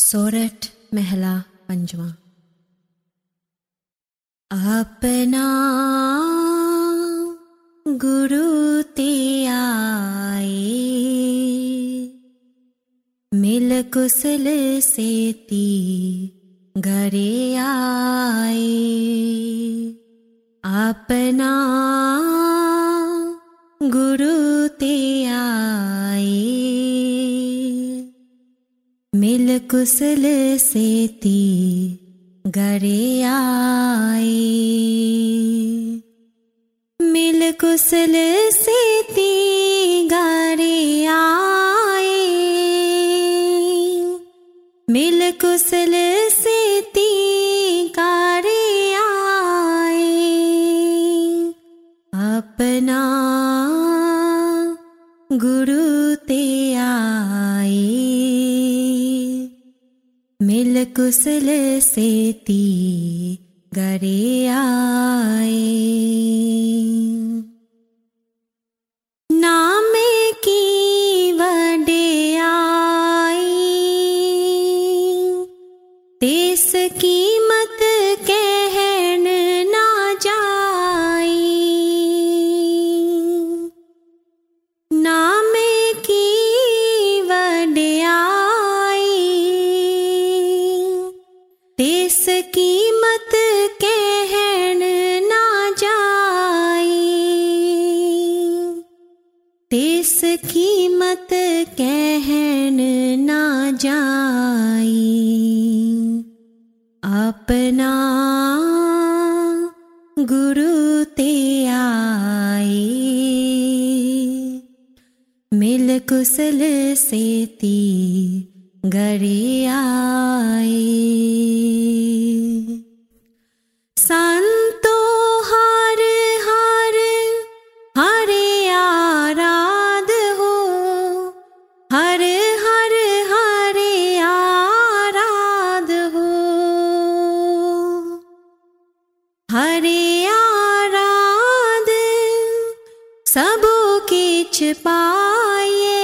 सोरठ महला पंजवा। अपना गुरु ते आए, मिल कुशल सेती घरे आए। अपना गुरु ते आए, मिल कुशल सेती घरे आए। मिल कुशल सेती घरे आए, मिल कुशल सेती घरे आए। अपना गुरु ते आए, मिल कुशल सेती घरे आए। नाम की वडियाई, देश कीमत कहन ना जाई। नाम की वडियाई, देश कीमत कहन ना जाई। देश कीमत कहन ना जाई। अपना गुरु ते आए, मिल कुशल सेती घरे आए। संतो हर हर हरे आराध हो, हर हर हरे आराध हो। हरे आराध सबो किछ पाए,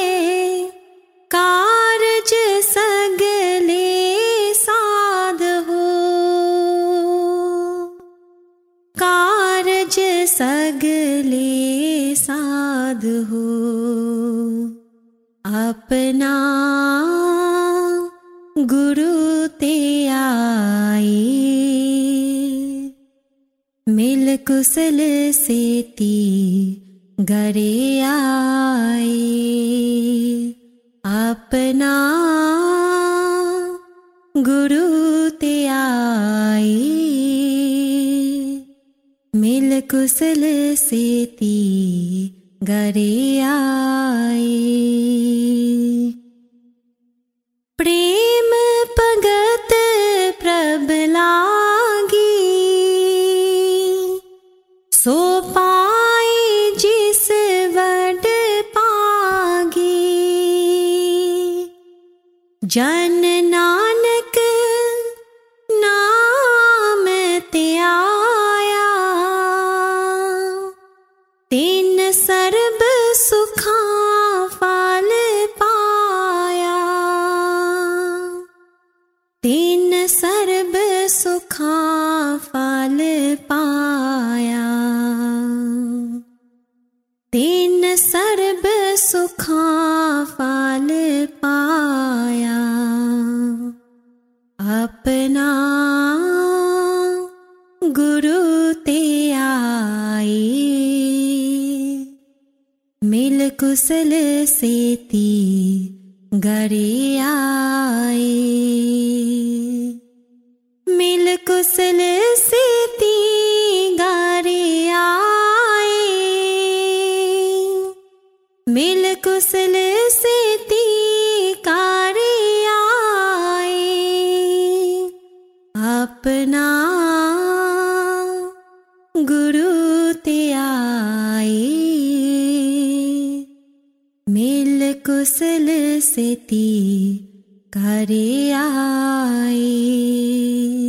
कारज सगले साध हो। कारज सगले साध हो। अपना गुरु ते आए, मिल कुशल सेती घरे आए। अपना गुरु ते आए, मिल कुशल सेती घरे आए। प्रेम भगत प्रभ लागी, सो पाए जिस वड पागी। जन नानक नाम ते आया, तिन सर्ब सुखा फल पाया। तिन सर्ब सुखा फल पाया। तिन सर्ब सुखा फल पाया। अपना गुरु ते आए, मिल कुशल सेती घरे आए। मिल कुशल सेती घरे आए, मिल कुशल सेती घरे आए। अपना गुरु ते आए, मिल कुशल सेती घरे आए।